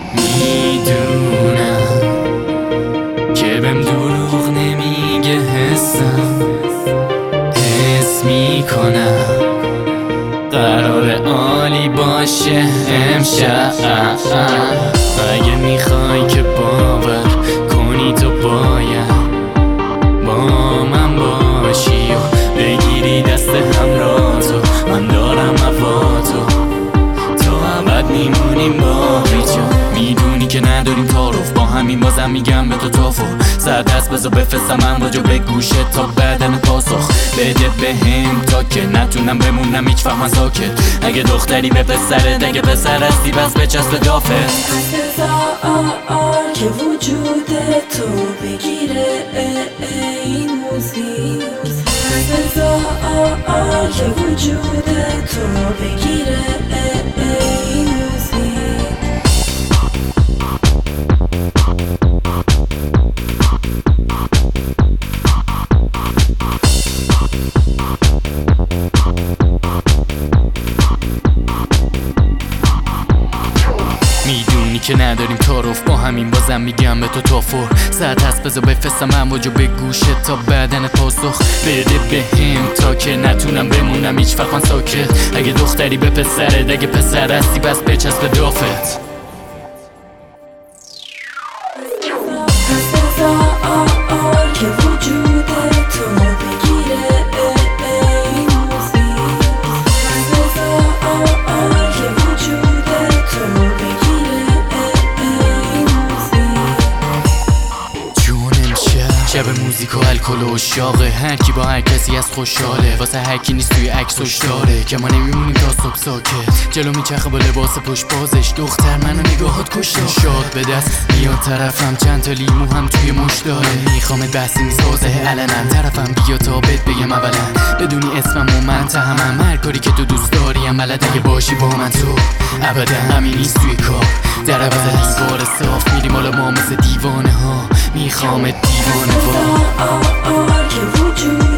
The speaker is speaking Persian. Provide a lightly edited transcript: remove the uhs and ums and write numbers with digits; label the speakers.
Speaker 1: میدونم که بهم دروغ نمیگه، حس میکنم قرار عالی باشه امشب. اگه میخوای که باور کنی تو باید با من باشی و بگیری دست همراهتو. من دارم هواتو، تو ابد میمونیم باقی جا. میدونی که نداریم تعارف، با همین بازم میگم به تو توفو. سر دست بذار بفرستم امواجو به گوشت تا بدن پاسخ بده بهم تا که نتونم بمونم هیچ وقت من ساکت. اگه دختری به پسرت، اگه پسر هستی بس بچسب دافت.
Speaker 2: بذار که وجود تو بگیره این موزیک. بذار که وجود تو بگیره این موزیک.
Speaker 1: میدونی که نداریم تعارف، با همین بازم میگم به تو توفر. ساعت هست بذار بفرستم امواجو به گوشت تا بدن پاسخ بده بهم تا که نتونم بمونم هیچ وقت من ساکت. اگه دختری به پسرت، اگه پسر هستی بس بچسب دافت.
Speaker 2: بذار که وجود تو بگیره این موزیک. بذار که وجود تو بگیره این موزیک.
Speaker 1: جون امشب شب موزیک و الکل و عشاقه، هر کی با هر کسی از خوشحاله. واسه هر کی نیست توی عکسش داره که ما نمیمونیم تا صبح ساکت. جلو میچرخه با لباس پشت بازش، دختر منو نگاهات کشته. شاد به دست میاد طرفم، چند تا لیمو هم توی مش داره. میخوام بحثی میسازه علنم، طرفم بیا تا بهت بگم اولا بدونی اسمم و من تهمم. هر کاری که تو دوست داریم بلد، اگه باشی با من تو ابدا همین نیست توی کار. در عوض دیوار صاف میریم حالا ما مثل دیوانه ها. میخوام دیوانه
Speaker 2: بذار که وجود